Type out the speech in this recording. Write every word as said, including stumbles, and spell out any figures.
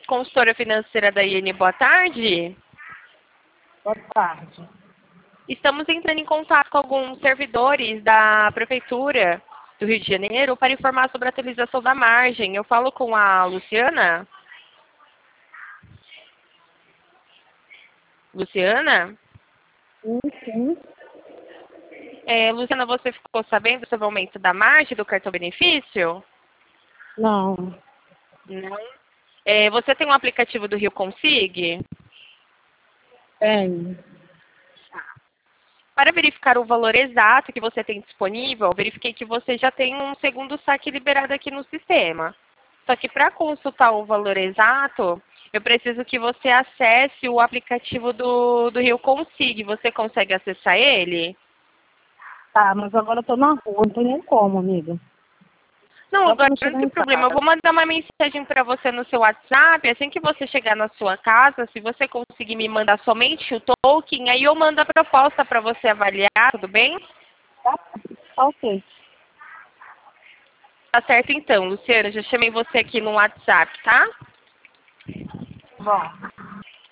consultora financeira da I N, boa tarde. Boa tarde. Estamos entrando em contato com alguns servidores da Prefeitura do Rio de Janeiro para informar sobre a atualização da margem. Eu falo com a Luciana. Luciana? Sim, sim. É, Luciana, você ficou sabendo sobre o aumento da margem do cartão benefício? Não. Não. É, você tem um aplicativo do Rio Consig? Tenho. Para verificar o valor exato que você tem disponível, verifiquei que você já tem um segundo saque liberado aqui no sistema. Só que para consultar o valor exato, eu preciso que você acesse o aplicativo do, do Rio Consig. Você consegue acessar ele? Tá, mas agora eu tô na rua, não tem nem como, amiga. Não, Só agora quando não chegar tem em problema. Eu casa. vou mandar uma mensagem para você no seu WhatsApp. Assim que você chegar na sua casa, se você conseguir me mandar somente o token, aí eu mando a proposta para você avaliar, tudo bem? Tá? Tá ok. Tá certo então, Luciana. Já chamei você aqui no WhatsApp, tá? Bom.